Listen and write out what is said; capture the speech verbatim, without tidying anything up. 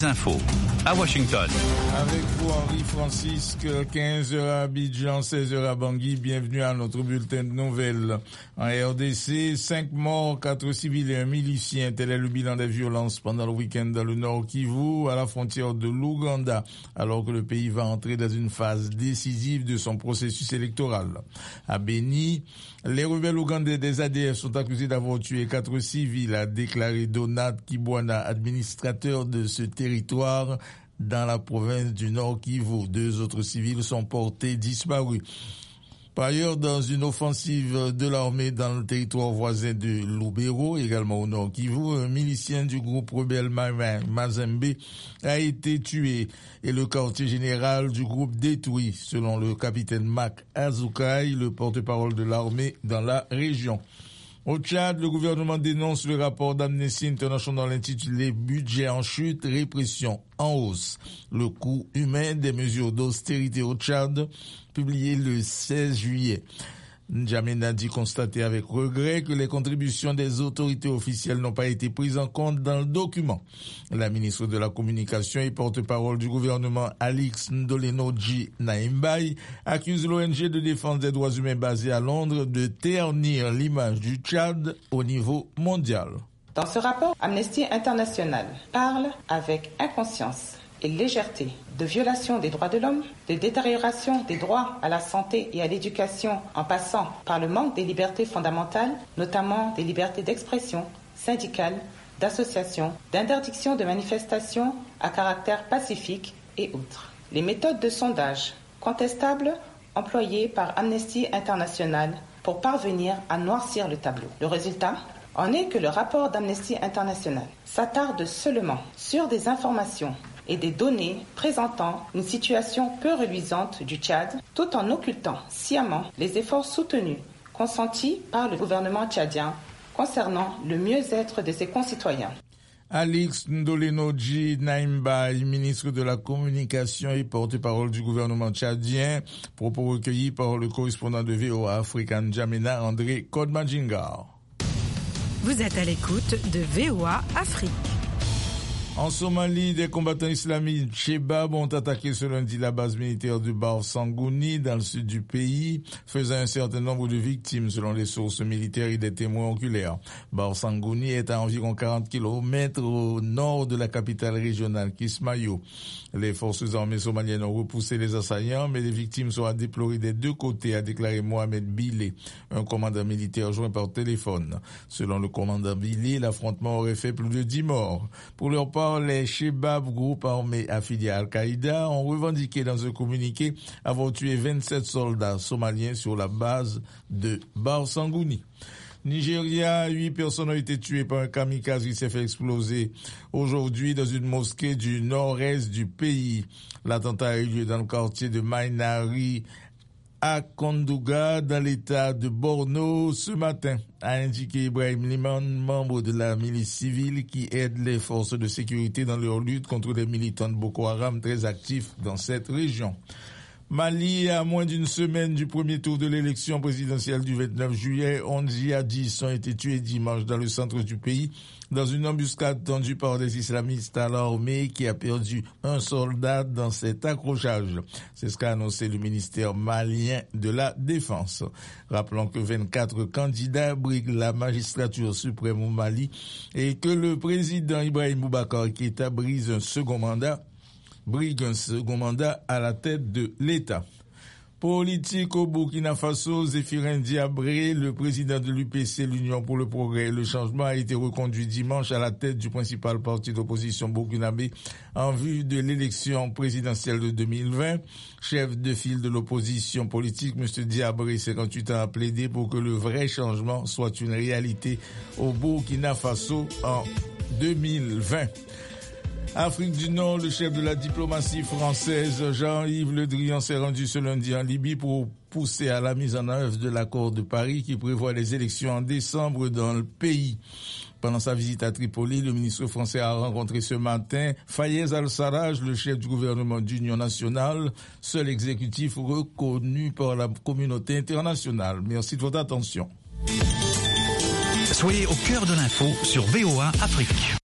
Infos à Washington. Avec vous, Henri Francisque, quinze heures à Abidjan, seize heures à Bangui. Bienvenue à notre bulletin de nouvelles. En R D C, cinq morts, quatre civils et un milicien. Tel est le bilan des violences pendant le week-end dans le Nord Kivu, à la frontière de l'Ouganda, alors que le pays va entrer dans une phase décisive de son processus électoral. À Beni, les rebelles ougandais des A D F sont accusés d'avoir tué quatre civils, a déclaré Donat Kibwana, administrateur de ce territoire dans la province du Nord Kivu. Deux autres civils sont portés disparus. Par ailleurs, dans une offensive de l'armée dans le territoire voisin de Lubero, également au Nord Kivu, un milicien du groupe rebelle Mazembe a été tué et le quartier général du groupe détruit, selon le capitaine Mac Azukai, le porte-parole de l'armée dans la région. Au Tchad, le gouvernement dénonce le rapport d'Amnesty International intitulé « Budget en chute, répression en hausse ». Le coût humain des mesures d'austérité au Tchad, publié le seize juillet. N'Djamena dit constater avec regret que les contributions des autorités officielles n'ont pas été prises en compte dans le document. La ministre de la Communication et porte-parole du gouvernement Alix Ndolenoji Naimbai accuse l'O N G de défense des droits humains basée à Londres de ternir l'image du Tchad au niveau mondial. Dans ce rapport, Amnesty International parle avec inconscience et légèreté de violation des droits de l'homme, de détérioration des droits à la santé et à l'éducation en passant par le manque des libertés fondamentales, notamment des libertés d'expression, syndicale, d'association, d'interdiction de manifestations à caractère pacifique et autres. Les méthodes de sondage contestables employées par Amnesty International pour parvenir à noircir le tableau. Le résultat en est que le rapport d'Amnesty International s'attarde seulement sur des informations et des données présentant une situation peu reluisante du Tchad, tout en occultant sciemment les efforts soutenus consentis par le gouvernement tchadien concernant le mieux-être de ses concitoyens. Alix Ndolenoji Naimbai, ministre de la Communication et porte-parole du gouvernement tchadien, propos recueillis par le correspondant de V O A Afrique N'Djamena, André Kodmajingar. Vous êtes à l'écoute de V O A Afrique. En Somalie, des combattants islamistes Chebab ont attaqué ce lundi la base militaire de Barsanguni dans le sud du pays, faisant un certain nombre de victimes selon les sources militaires et des témoins oculaires. Barsanguni est à environ quarante kilomètres au nord de la capitale régionale Kismayo. Les forces armées somaliennes ont repoussé les assaillants, mais les victimes sont à déplorer des deux côtés, a déclaré Mohamed Bile, un commandant militaire joint par téléphone. Selon le commandant Bile, l'affrontement aurait fait plus de dix morts. Pour leur part, les Chebab, groupe armé affilié à Al-Qaïda, ont revendiqué dans un communiqué avoir tué vingt-sept soldats somaliens sur la base de Barsanguni. Nigeria, huit personnes ont été tuées par un kamikaze qui s'est fait exploser aujourd'hui dans une mosquée du nord-est du pays. L'attentat a eu lieu dans le quartier de Mainari, à Kondouga, dans l'état de Borno, ce matin, a indiqué Ibrahim Liman, membre de la milice civile qui aide les forces de sécurité dans leur lutte contre les militants de Boko Haram très actifs dans cette région. Mali, à moins d'une semaine du premier tour de l'élection présidentielle du vingt-neuf juillet, onze djihadistes ont été tués dimanche dans le centre du pays dans une embuscade tendue par des islamistes à l'armée qui a perdu un soldat dans cet accrochage. C'est ce qu'a annoncé le ministère malien de la Défense. Rappelons que vingt-quatre candidats briguent la magistrature suprême au Mali et que le président Ibrahim Boubacar Keïta brise un second mandat brigue un second mandat à la tête de l'État. Politique au Burkina Faso, Zéphirin Diabré, le président de l'U P C, l'Union pour le Progrès et le Changement, a été reconduit dimanche à la tête du principal parti d'opposition burkinabé en vue de l'élection présidentielle de deux mille vingt. Chef de file de l'opposition politique, M. Diabré, cinquante-huit ans, a plaidé pour que le vrai changement soit une réalité au Burkina Faso en deux mille vingt. Afrique du Nord, le chef de la diplomatie française, Jean-Yves Le Drian, s'est rendu ce lundi en Libye pour pousser à la mise en œuvre de l'accord de Paris qui prévoit les élections en décembre dans le pays. Pendant sa visite à Tripoli, le ministre français a rencontré ce matin Fayez Al-Sarraj, le chef du gouvernement d'union nationale, seul exécutif reconnu par la communauté internationale. Merci de votre attention. Soyez au cœur de l'info sur V O A Afrique.